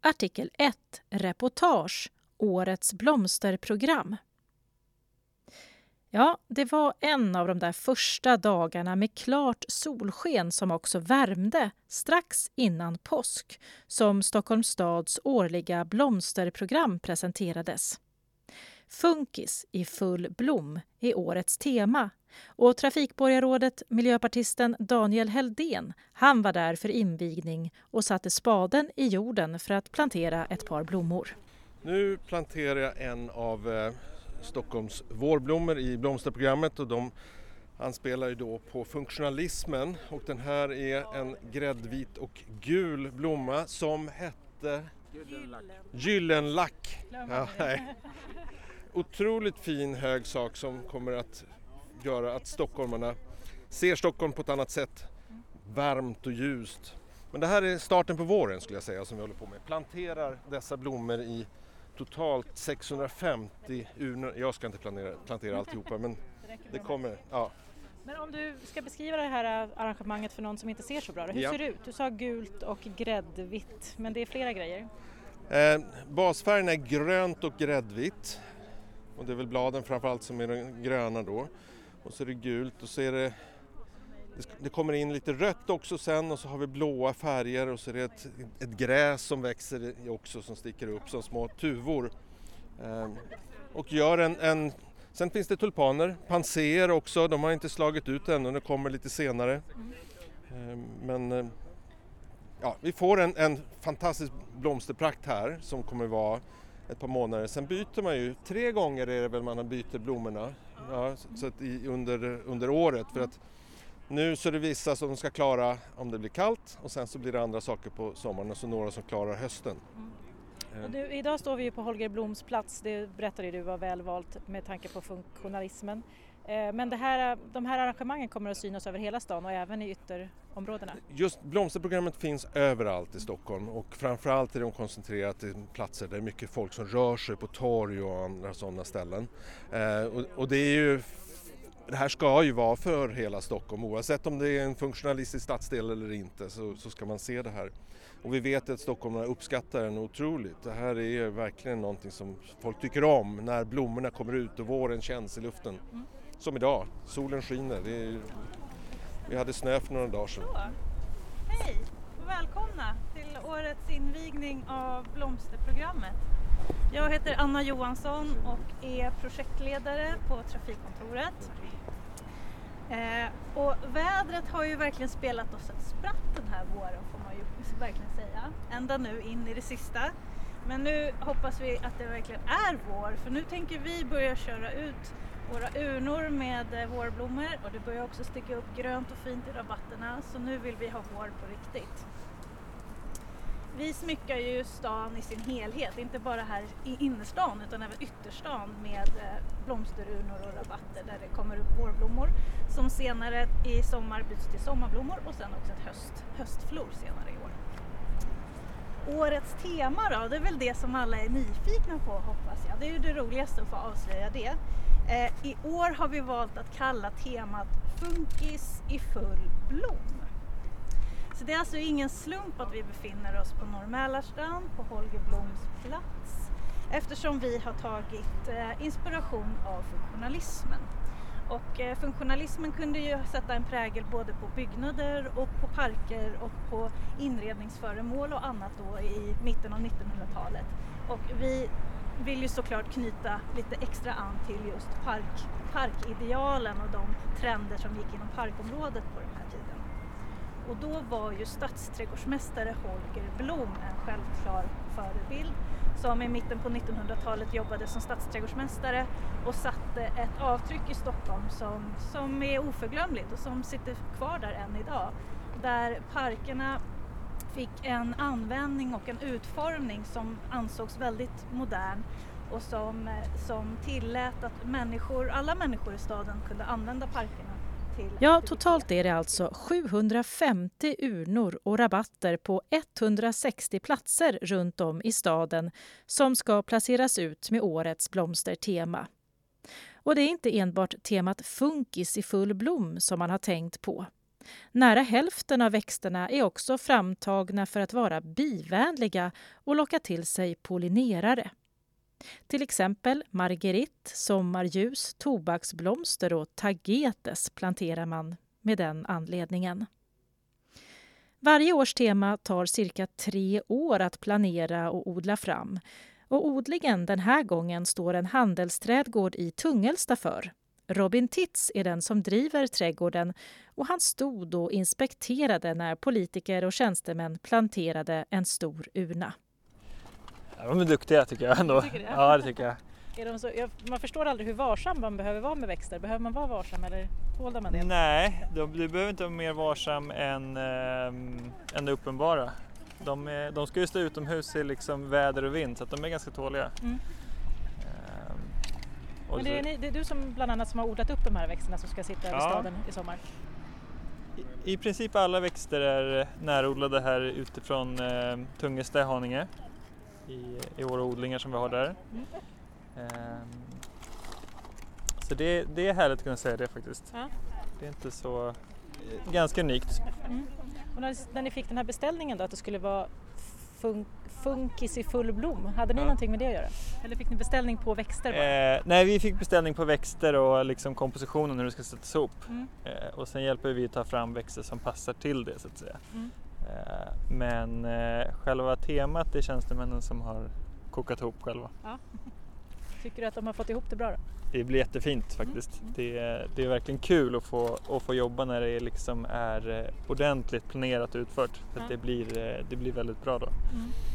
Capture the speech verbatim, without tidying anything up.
Artikel ett. Reportage. Årets blomsterprogram. Ja, det var en av de där första dagarna med klart solsken som också värmde strax innan påsk som Stockholms stads årliga blomsterprogram presenterades. Funkis i full blom är årets tema och trafikborgarrådet miljöpartisten Daniel Heldén, han var där för invigning och satte spaden i jorden för att plantera ett par blommor. Nu planterar jag en av eh, Stockholms vårblommor i blomsterprogrammet och de anspelar ju då på funktionalismen och den här är en gräddvit och gul blomma som hette Gyllenlack. Gyllenlack. Ja, nej. Otroligt fin hög sak som kommer att göra att stockholmarna ser Stockholm på ett annat sätt. Varmt och ljust. Men det här är starten på våren skulle jag säga som vi håller på med. Planterar dessa blommor i totalt sexhundrafemtio urnor. Jag ska inte plantera, plantera alltihopa men det kommer, ja. Men om du ska beskriva det här arrangemanget för någon som inte ser så bra, hur ja. ser det ut? Du sa gult och gräddvitt, men det är flera grejer. Eh, basfärgen är grönt och gräddvitt. Och det är väl bladen framförallt som är de gröna då. Och så är det gult och så är det, det kommer in lite rött också sen och så har vi blåa färger och så är det ett, ett gräs som växer också som sticker upp som små tuvor. Eh, och gör en, en, sen finns det tulpaner, panser också, de har inte slagit ut ännu, det kommer lite senare. Eh, men eh, ja, vi får en, en fantastisk blomsterprakt här som kommer vara ett par månader. Sen byter man ju, tre gånger är det väl man byter blommorna ja, så att i, under, under året. För att nu så är det vissa som ska klara om det blir kallt och sen så blir det andra saker på sommaren och så några som klarar hösten. Mm. Och du, idag står vi ju på Holger Bloms plats, det berättade du var väl valt med tanke på funktionalismen. Men det här, de här arrangemangen kommer att synas över hela stan och även i ytterområdena. Just blomsterprogrammet finns överallt i Stockholm och framförallt är de koncentrerat till platser där det är mycket folk som rör sig på torg och andra sådana ställen. Eh, och, och det är ju, det här ska ju vara för hela Stockholm oavsett om det är en funktionalistisk stadsdel eller inte så, så ska man se det här. Och vi vet att stockholmarna uppskattar den otroligt. Det här är verkligen någonting som folk tycker om när blommorna kommer ut och våren känns i luften. Mm. Som idag, solen skiner. Det är, vi hade snö för några dagar sedan. Så. Hej och välkomna till årets invigning av blomsterprogrammet. Jag heter Anna Johansson och är projektledare på Trafikkontoret. Eh, och vädret har ju verkligen spelat oss ett spratt den här våren får man ju verkligen säga. Ända nu in i det sista. Men nu hoppas vi att det verkligen är vår för nu tänker vi börja köra ut våra urnor med vårblommor och det börjar också sticka upp grönt och fint i rabatterna så nu vill vi ha vår på riktigt. Vi smyckar ju stan i sin helhet, inte bara här i innerstan utan även ytterstan med blomsterurnor och rabatter där det kommer upp vårblommor som senare i sommar byts till sommarblommor och sen också ett höst, höstflor senare i år. Årets tema då, det är väl det som alla är nyfikna på hoppas jag. Det är ju det roligaste att få avslöja det. Eh, I år har vi valt att kalla temat Funkis i full blom. Så det är alltså ingen slump att vi befinner oss på Norr Mälarstrand på Holger Bloms plats eftersom vi har tagit eh, inspiration av funktionalismen. Och eh, funktionalismen kunde ju sätta en prägel både på byggnader och på parker och på inredningsföremål och annat då i mitten av nittonhundratalet. Och vi vill ju såklart knyta lite extra an till just park, parkidealen och de trender som gick inom parkområdet på den här tiden. Och då var ju stadsträdgårdsmästare Holger Blom en självklar förebild som i mitten på nittonhundratalet jobbade som stadsträdgårdsmästare och satte ett avtryck i Stockholm som, som är oförglömligt och som sitter kvar där än idag. Där parkerna fick en användning och en utformning som ansågs väldigt modern och som, som tillät att människor, alla människor i staden kunde använda parkerna. Ja, totalt är det alltså sjuhundrafemtio urnor och rabatter på etthundrasextio platser runt om i staden som ska placeras ut med årets blomstertema. Och det är inte enbart temat Funkis i full blom som man har tänkt på. Nära hälften av växterna är också framtagna för att vara bivänliga och locka till sig pollinerare. Till exempel margerit, sommarljus, tobaksblomster och tagetes planterar man med den anledningen. Varje års tema tar cirka tre år att planera och odla fram. Och odlingen den här gången står en handelsträdgård i Tungelsta för. Robin Titz är den som driver trädgården och han stod och inspekterade när politiker och tjänstemän planterade en stor urna. Ja, de är duktiga tycker jag ändå. Tycker det? Ja, det tycker jag. Är de så, jag, man förstår aldrig hur varsam man behöver vara med växter. Behöver man vara varsam eller tålar man det? Nej, du behöver inte vara mer varsam än, äh, än det uppenbara. De, är, de ska ju stå utomhus i liksom väder och vind så att de är ganska tåliga. Mm. Ehm, Men det är, ni, det är du som bland annat som har odlat upp de här växterna som ska sitta över ja. staden i sommar? I, I princip alla växter är närodlade här utifrån eh, Tungesta i Haninge i, i våra odlingar som vi har där. Mm. Ehm, så det, det är härligt att kunna säga det faktiskt. Ja. Det är inte så... Ganska unikt. Mm. Och när, när ni fick den här beställningen då, att det skulle vara fun, funkis i full blom, hade ni ja. någonting med det att göra? Eller fick ni beställning på växter bara? Eh, nej, vi fick beställning på växter och liksom kompositionen hur det ska sättas ihop. Mm. Eh, och sen hjälper vi att ta fram växter som passar till det så att säga. Mm. Eh, men eh, själva temat det är tjänstemännen som har kokat ihop själva. Ja. Tycker du att de har fått ihop det bra då? Det blir jättefint faktiskt. Mm. Det, är, det är verkligen kul att få, att få jobba när det liksom är ordentligt planerat och utfört. För ja. att det, blir, det blir väldigt bra då. Mm.